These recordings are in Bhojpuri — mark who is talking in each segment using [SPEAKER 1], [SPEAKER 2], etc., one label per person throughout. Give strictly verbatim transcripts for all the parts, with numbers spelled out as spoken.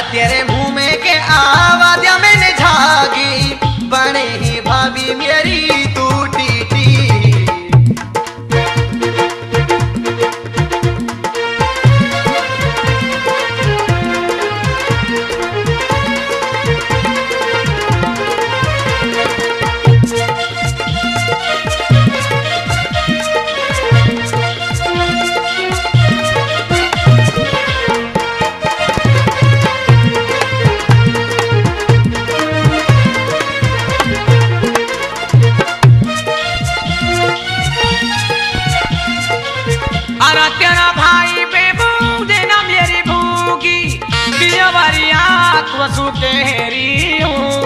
[SPEAKER 1] तेरे मुंह में के आवाज मैंने झागी, बने ही भाभी मेरी टूटी टी।
[SPEAKER 2] अरे तेरा भाई बेबू देना मेरी भूगी, दिया वारी आँख वसु तेरी हूँ।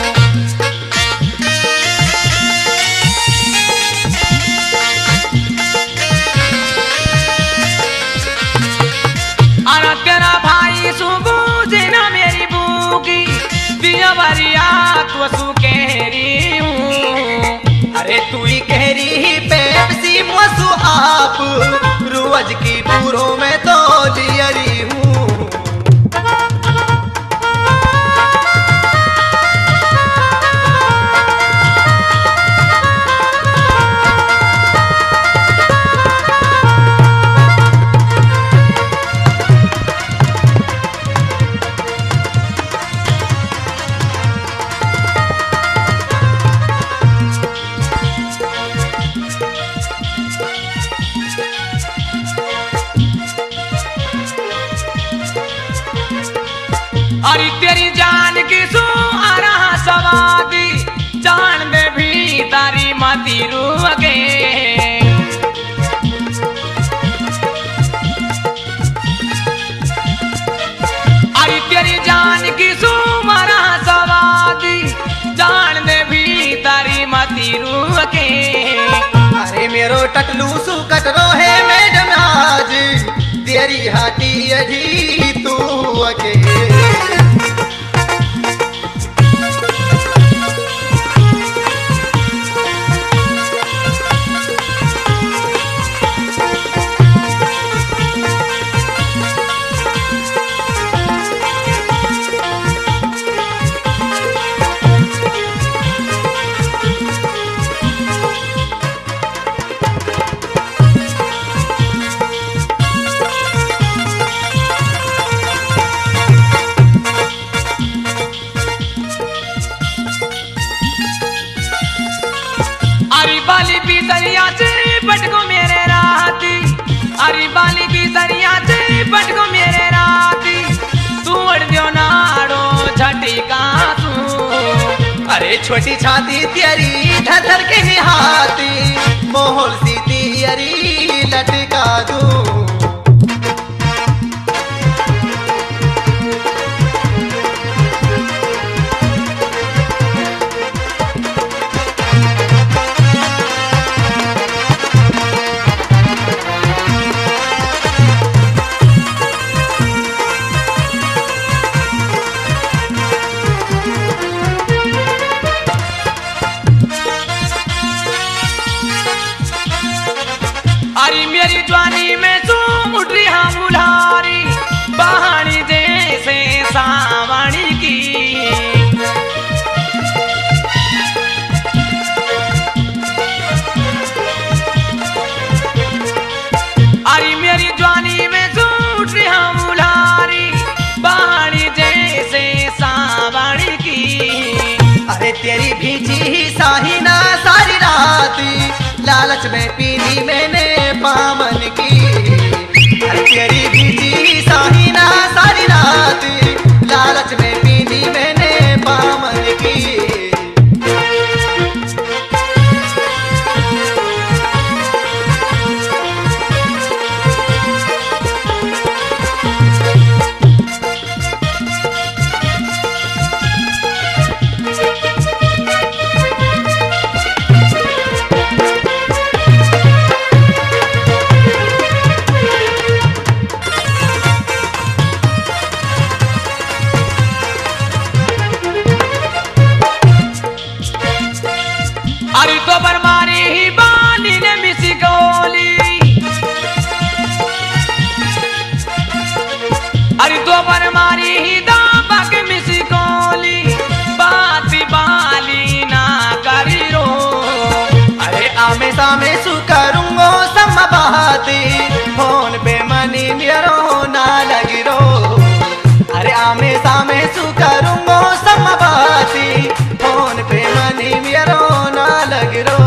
[SPEAKER 2] अरे तेरा भाई सुबू देना मेरी भूगी, दिया वारी आँख वसु केरी हूँ।
[SPEAKER 1] अरे तू ही कह रही पेप्सी मसु आप, रोज की पूरों में तो लियरी हूँ।
[SPEAKER 2] अरे तेरी जान की सू आ रहा सवादी, जान दे भी तारी मती रुके। अरे तेरी जान की सू आ रहा सवादी, जान दे भी तारी मती रुके।
[SPEAKER 1] अरे मेरो टकलू सु कटरो है मैडम आज, तेरी हाथी अजी तू अके।
[SPEAKER 2] अरे बाली की सरिया से पटको मेरे राती, अरे बाली की सरिया से पटको मेरे राती, तू उड़ दियो नाड़ो झटी का तू।
[SPEAKER 1] अरे छोटी छाती तेरी धर धर के निहाती, मोहल सी तियरी लटका दूं।
[SPEAKER 2] अरे मेरी जवानी में तू उठ रही हम बुलारी, बहानी जैसे सावणी की। अरे मेरी जवानी में तू उठ रही हम बुलारी, बहानी जैसे सावणी की।
[SPEAKER 1] अरे तेरी भीजी साहिना सारी राती, लालच में पीली मैंने पामन की। अरे तेरी भीजी साहिना सारी रात, लालच में पीली मैंने पामन की।
[SPEAKER 2] अरे तो पर मारी ही बाली ने मिसी गोली, अरे तो पर मारी ही दा
[SPEAKER 1] सामे सु करूंगो सम बाती फोन पे मनी मेरो ना लगिरो अरे आमे सामे सु करूंगो सम बाती फोन पे मनी मेरो ना लगिरो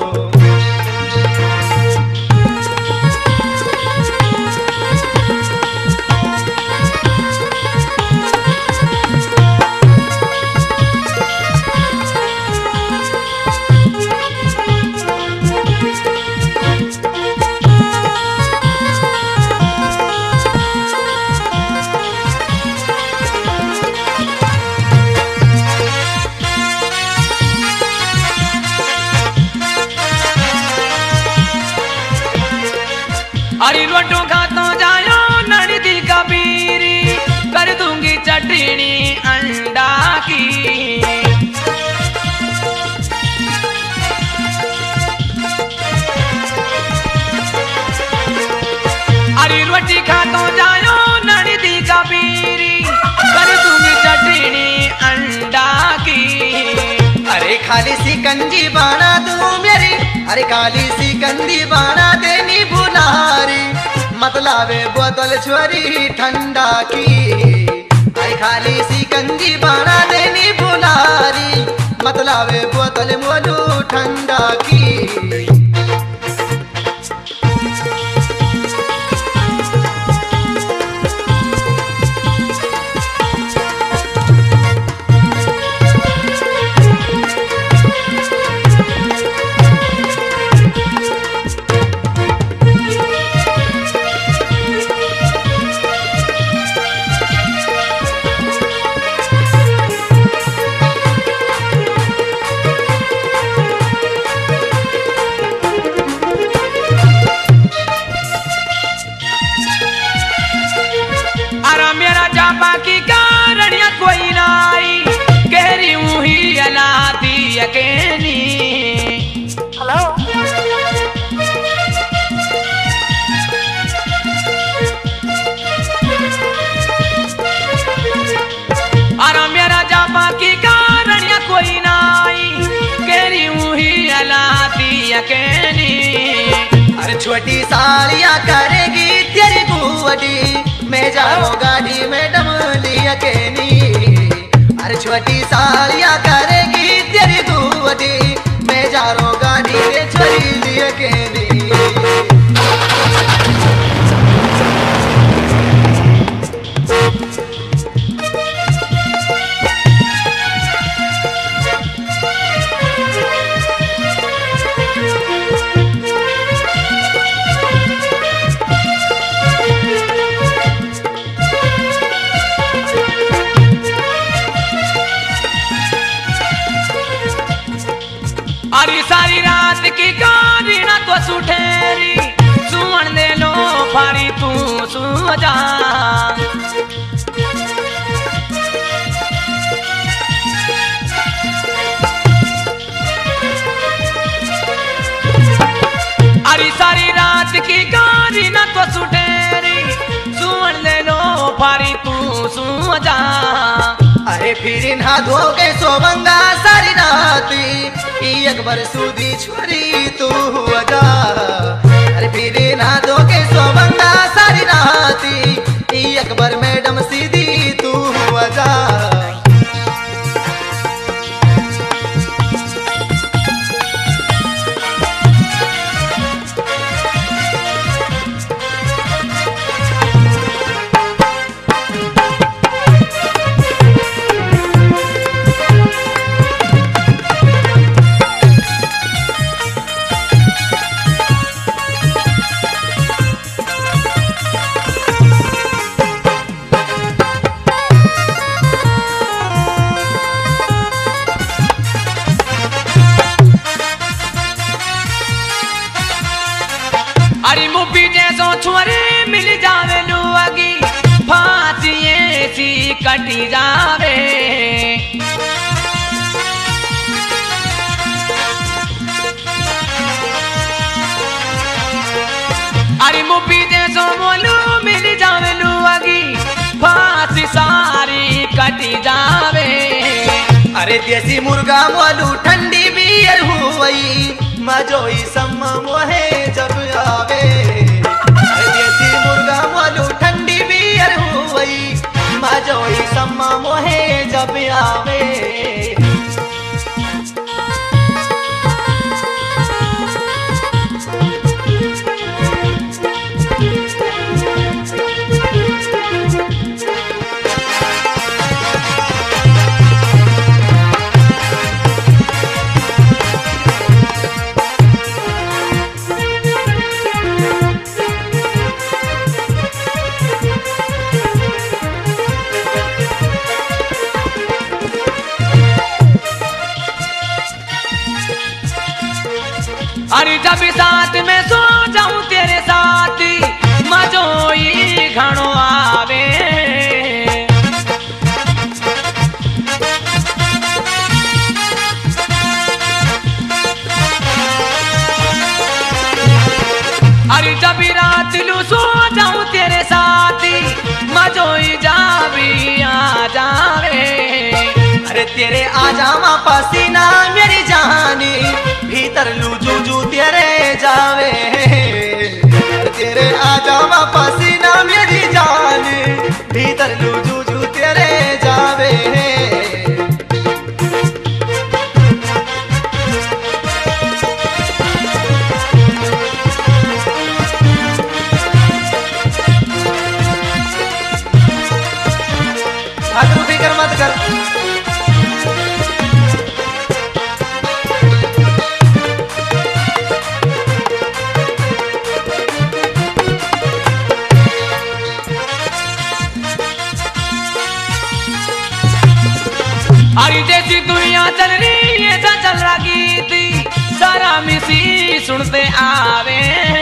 [SPEAKER 2] अरे रोटो खातो जायो नड़दी कबीरी कर दूंगी चटनी अंडा की अरे रोटी खातो जायो नड़दी कबीरी कर दूंगी चटनी अंडा की
[SPEAKER 1] अरे खाली सिकंजी बना दूं मेरी अरे खाली सिकंजी बना देनी बुलारी मतलावे बोतल छोरी ठंडा की अरे खाली सिकंजी बना देनी बुलारी मतलावे बोतल मोलू ठंडा की
[SPEAKER 2] बाकी कारणिया कोई नाई कहरी ही अनादी अकेली
[SPEAKER 3] हेलो
[SPEAKER 2] अरे मेरा जापा की कारणिया कोई नाई कहरी ही अनादी अकेली
[SPEAKER 1] अरे छोटी सालियां करेगी तेरी बुआडी मैं जाऊं गाड़ी में डमली अकेली अरे छोटी सालियां करेगी तेरी बुआडी मैं जाऊं गाड़ी में छोरी अकेली
[SPEAKER 2] अरे सारी रात की गाड़ी ना तो सुठेरी सुन दे लो फाड़ी तू सु जा अरे सारी रात की गाड़ी ना तो सुठेरी सुन दे लो फाड़ी तू सु जा
[SPEAKER 1] अरे फिर ना धोके सोबंगा सारी राती अकबर सूदी छोरी तू अजा अरे फिर ना धोके सोबंगा सारी राती अकबर मैडम सीधी तू अजा
[SPEAKER 2] अरे मुबी जैसो छोरे मिल जावे लुआगी फांसी ऐसी कटी जावे अरे मुबी जैसो मोलू मिल जावे लुआगी फांसी सारी कटी जावे
[SPEAKER 1] अरे देसी मुर्गा मोलू ठंडी बियर हुई मजोई सम्मा मोहे जब आवे अरे देसी मुर्गा मोलू ठंडी बियर हुई मजोई सम्मा मोहे जब आवे
[SPEAKER 2] अरे जब साथ में सो जाऊं तेरे साथ मजोई घणो आवे अरे जब रात लू सो जाऊं तेरे साथ मजोई जावी आ जावे
[SPEAKER 1] अरे तेरे आ जावा पसीना मेरी जानी भीतर लू जू तेरे जावे तेरे आ जावा पसीना मेरी जान भीतर लू जू तेरे जावे फालतू फिक्र मत कर
[SPEAKER 2] अरे जैसी दुनिया चल रही है ऐसा चल रहा गीत सारा मिसी सुनते आवे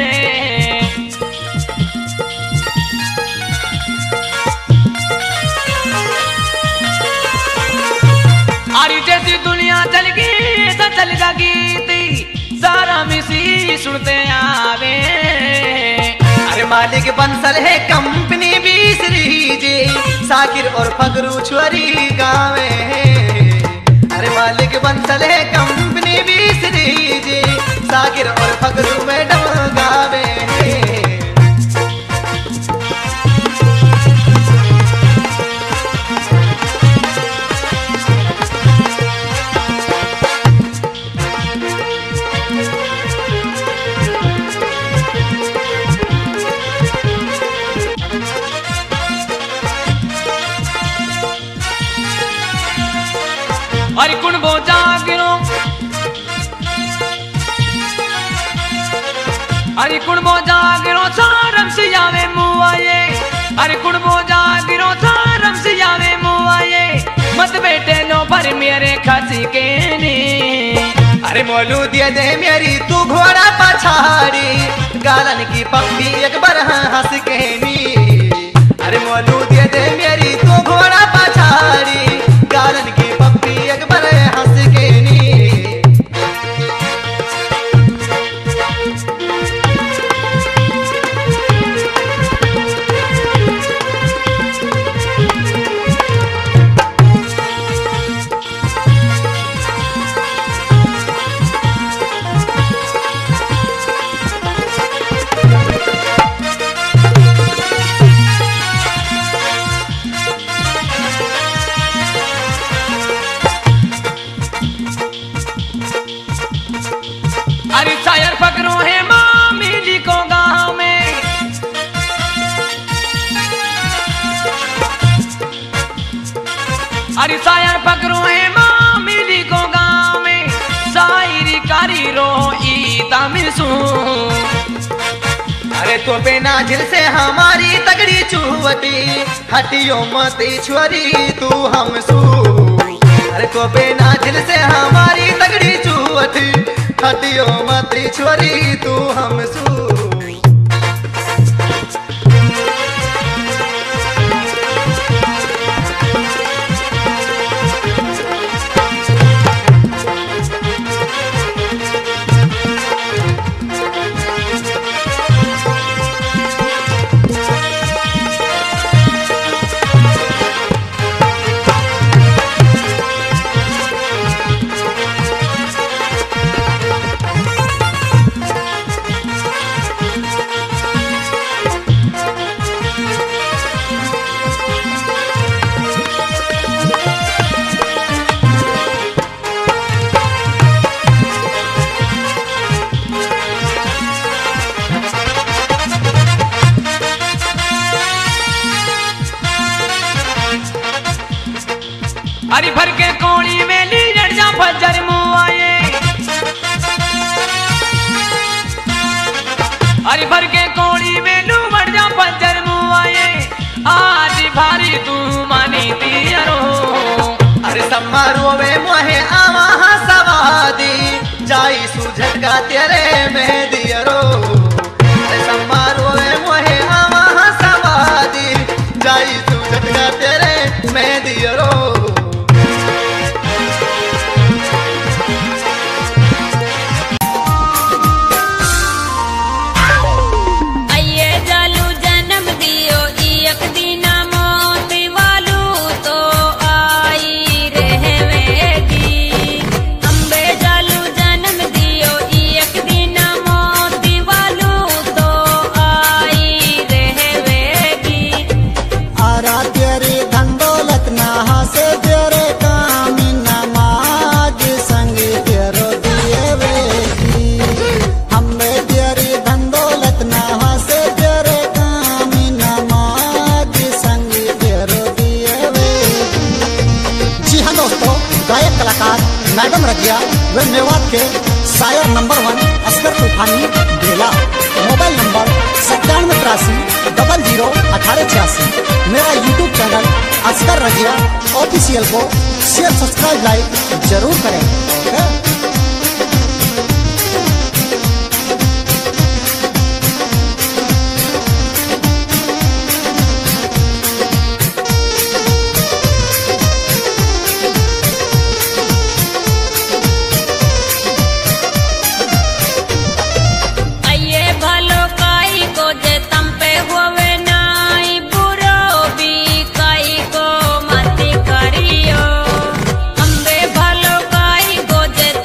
[SPEAKER 2] अरे जैसी दुनिया चल गई ऐसा चलेगा गीत सारा मिसी सुनते आवे
[SPEAKER 1] अरे मालिक बंसल है कंपनी बीसरी जे साकिर और फगरू छुरी गावे अरे मालिक बंसल है कंपनी बीसरी जे साकिर और फगरू मैडम गावे
[SPEAKER 2] अरे कुण बो जागरो अरे कुण बो जागरो सारम से आवे मुआये अरे कुण बो जागरो सारम से आवे मुआये मत बेटे नो पर मेरे खसी के ने
[SPEAKER 1] अरे मोलू दे दे मेरी तू घोड़ा पछाड़ी गालन की पप्पी एक बार हंस के नी अरे मोलू दे दे मेरी तू घोड़ा पछाड़ी गालन की पप्पी एक बार हंस के नी
[SPEAKER 2] अरे शायर फकरू है मामी को गाँव में अरे शायर फकरू है मामी को गाँव में शायरी कारी रो ईदा मिसू
[SPEAKER 1] अरे तो बिना झिल से हमारी तगड़ी चुवटी हटियो मत छुरी तू हम सू अरे तो बिना झिल से हमारी तगड़ी चुवटी हटियो मत छुरी तू हम सू
[SPEAKER 2] अरे भर के कोड़ी में ली जड़ जा फजर मुआए अरे भर के कोड़ी में लू बढ़ जा फजर मुआए आज भारी तू मानी दियरो
[SPEAKER 1] अरे सम्मारो वे मोहे आवा सवादी जाई सुझट का तेरे में दियरो अरे सम्मारो वे मोहे आवा सवादी जाई सुझट का तेरे में दियरो
[SPEAKER 4] मैडम रजिया वे मेवात के शायर नंबर वन अस्कर तूफानी बेला। मोबाइल नंबर सत्तानवे तिरासी डबल जीरो अठारह छियासी। मेरा YouTube channel Askar Razia official को शेयर सब्सक्राइब लाइक जरूर करें।
[SPEAKER 5] अंबे भलो काई गोजे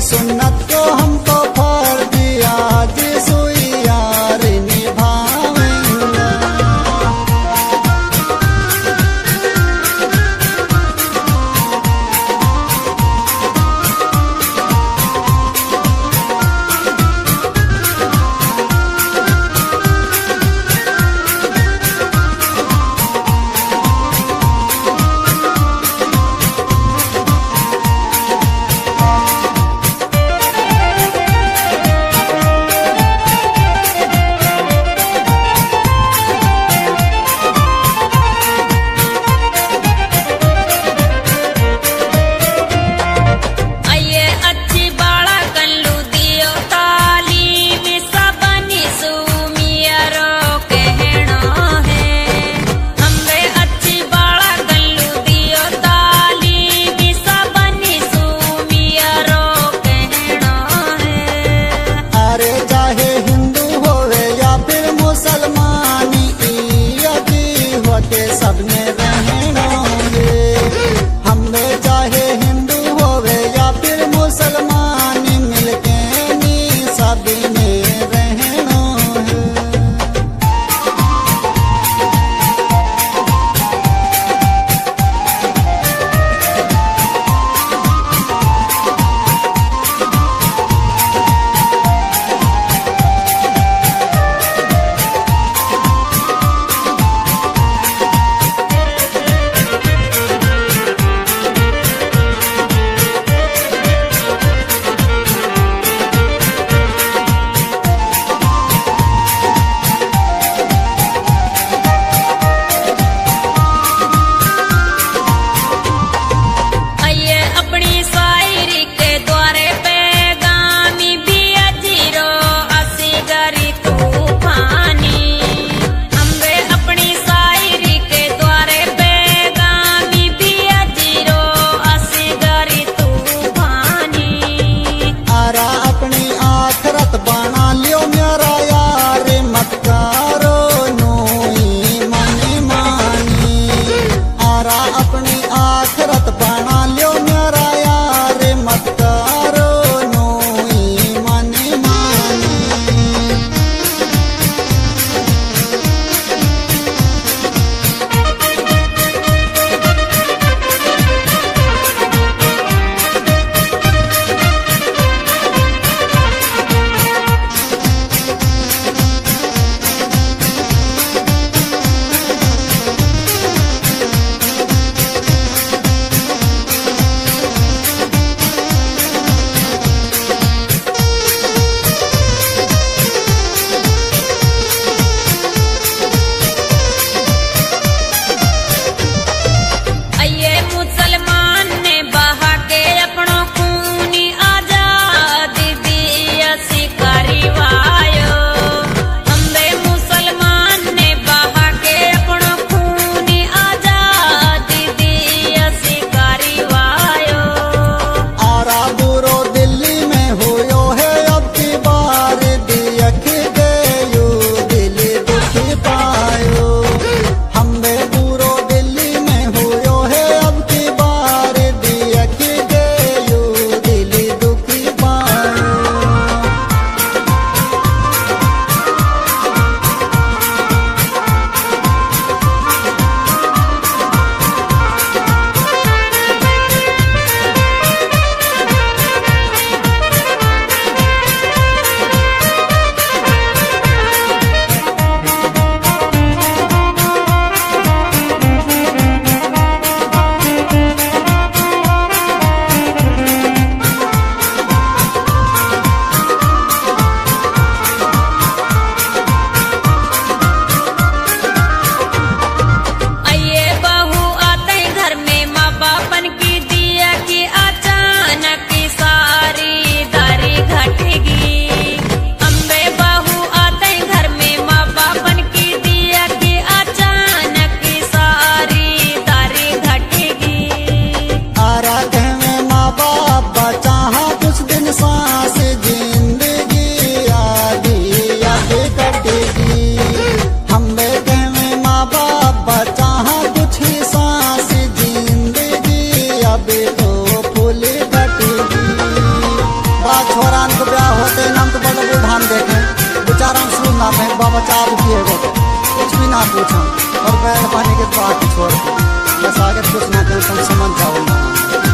[SPEAKER 4] सुन्नत को हमको फर दिया जी सुई यार निभावेंगे। छोरा को ब्याह होते नाम तो बड़ा बुढ़ान देखे बेचारा शुरू ना पे बाबा चार रुपये को कुछ भी ना पूछा और बैठ पानी के बात छोड़ बस आगे कुछ ना करूँ तुम समझ जाओ ना